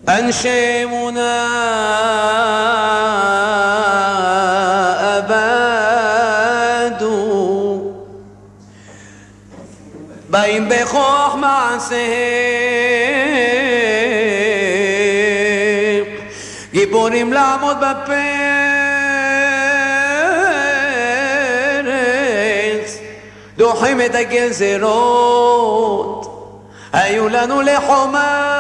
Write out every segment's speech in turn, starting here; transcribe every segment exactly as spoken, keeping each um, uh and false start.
אנשי אמונה אבדו, באים בכוח מעשיהם, גיבורים לעמוד בפרץ, דוחים את הגזרות, היו לנו לחומה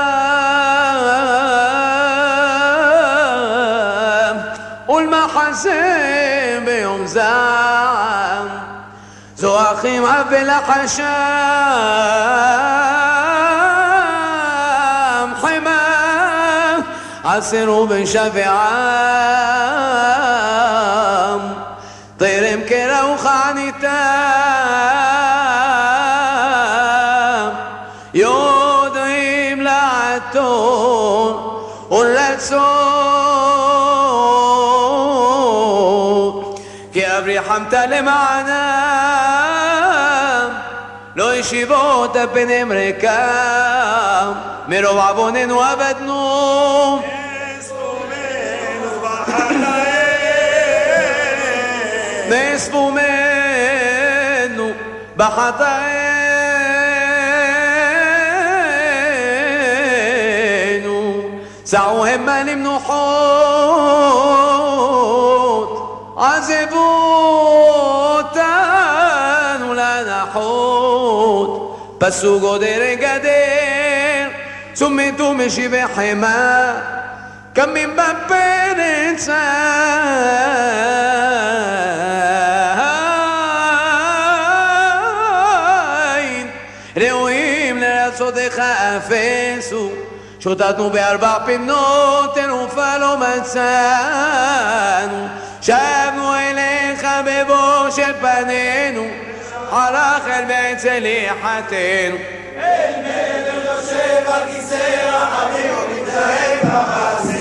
ולמחזה ביום זעם, זועקים אף ולחשם, חמה עשירו בשבעם, טרם קראו חניתם, יודעים לעתון ולצון, כי אברי חמת למענם, לא ישיבות פניהם ריקם, מרוב עווננו אבדנו, נספומנו בחטאים, נספומנו בחטאינו, סעו המה למנוחות, עזבו אותנו לנחות, פסו גודר גדר, צומתו משיבי חמה, קמים בפרץ עין, ראויים לרצותך אפסו, שוטטנו בארבע פמנות, תנופה לא מצאנו, שבנו אליך בבושת פנינו, הרחל בהצליחתנו. אל מלך יושב על כיסא רחמים ומתראה בחסד,